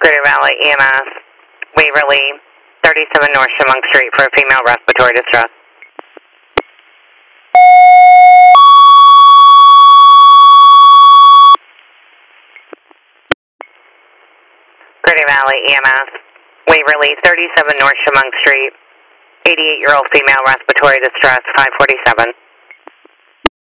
Greater Valley EMS, Waverly, 37 North Chemung Street for a female respiratory distress. Greater Valley EMS, Waverly, 37 North Chemung Street, 88-year-old female respiratory distress, 547.